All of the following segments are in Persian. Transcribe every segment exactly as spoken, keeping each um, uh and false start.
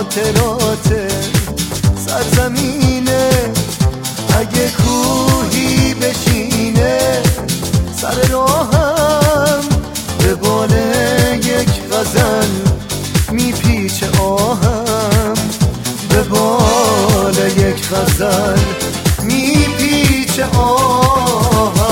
خاطرات سرزمینه. اگه کوهی بشینه سر راهم، به بال یک غزل میپیچه آهم، به بال یک غزل میپیچه آهم.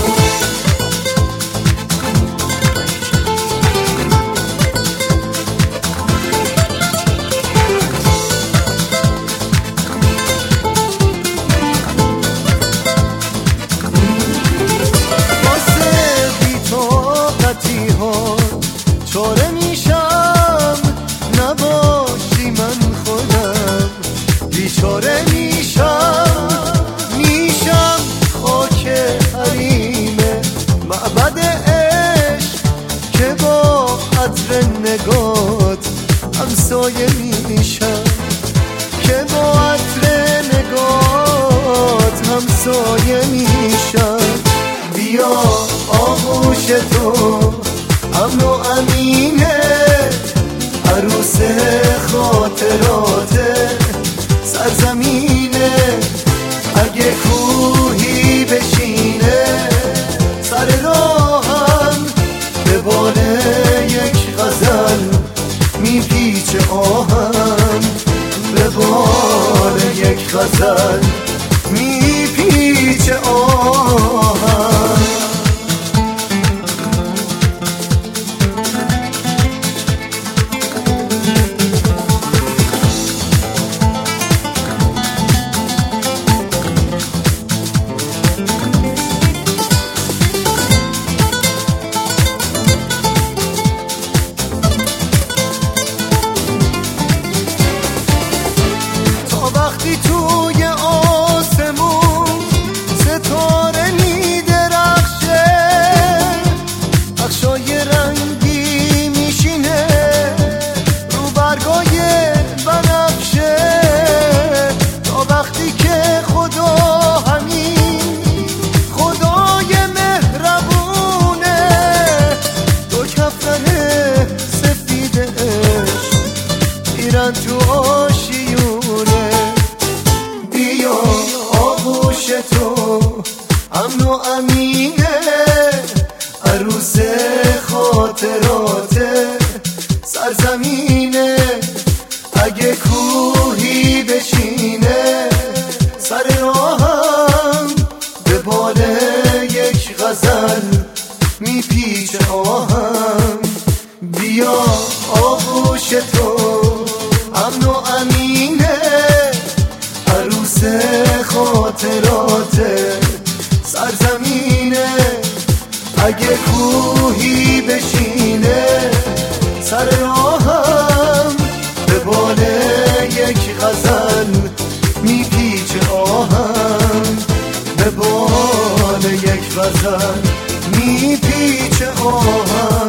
چاره میشم نباشی من خودم، بیچاره میشم میشم خاک حریم معبد عشق که با عطر نگات همسایه میشم، که با عطر نگات همسایه میشم. بیا آغوش تو امن و امینه، عروس خاطرات سرزمینه. اگه کوهی بشینه سر راهم، به بال یک غزل میپیچه آهم، به بال یک غزل میپیچه آهم. وقتی توی آسمون ستاره میدرخشه، بخشای رنگی میشینه رو برگای بنفشه، تا وقتی که خدا همین خدای مهربونه، دو کفن سفید عشق میرن تو آشیونه. بیا آغوش تو امن و امینه، عروس خاطرات سرزمینه. اگه کوهی بشینه سر راهم، به بال یک غزل میپیچه آهم. بیا آغوش تو امن و امینه، عروس خاطرات سرزمینه. اگه کوهی بشینه سر راهم، به بال یک غزل میپیچه آهم، به بال یک غزل میپیچه آهم.